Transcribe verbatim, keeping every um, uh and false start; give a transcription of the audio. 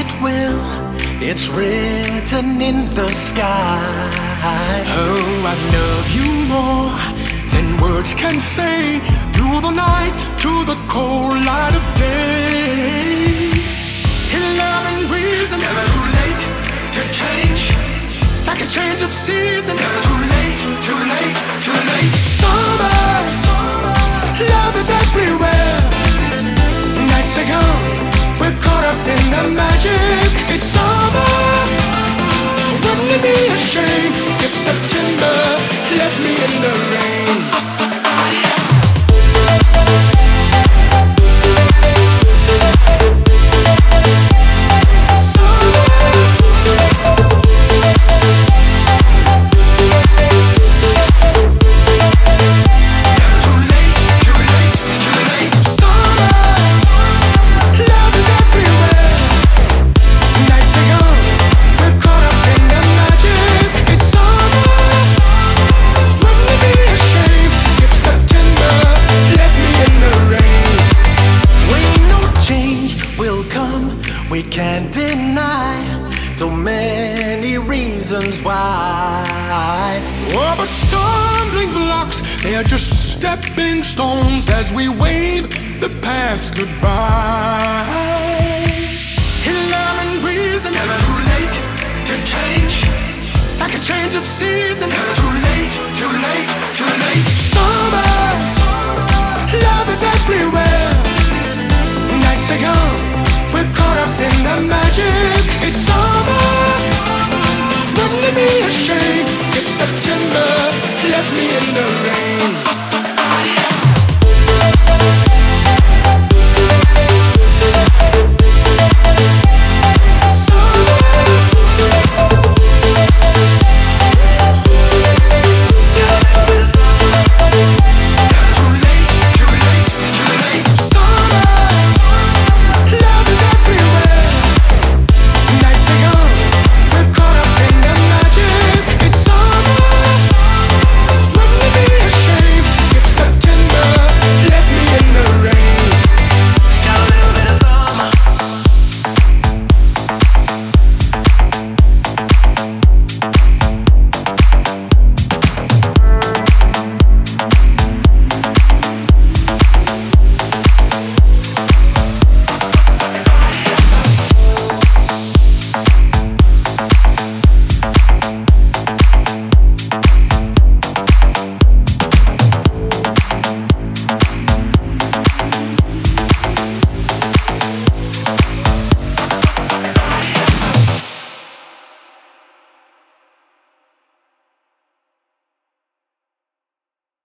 will, it's written in the sky. Oh, I love you more than words can say. Through the night, to the cold light of day. Eleven reasons, never too late to change. Like a change of season, never too late, too late, too late. Summer, love is everywhere. Nights are young, we're caught up in the magic. It's summer. Wouldn't it be a shame if September left me in the rain? We can't deny so many reasons why. Oh, but stumbling blocks, they are just stepping stones as we wave the past goodbye. Eleven reasons, never too late to change. Like a change of season, never too late, too late, too late. Summer, love is everywhere. Nights are young, we're caught up in the magic. It's summer. Wouldn't it be a shame if September left me in the rain?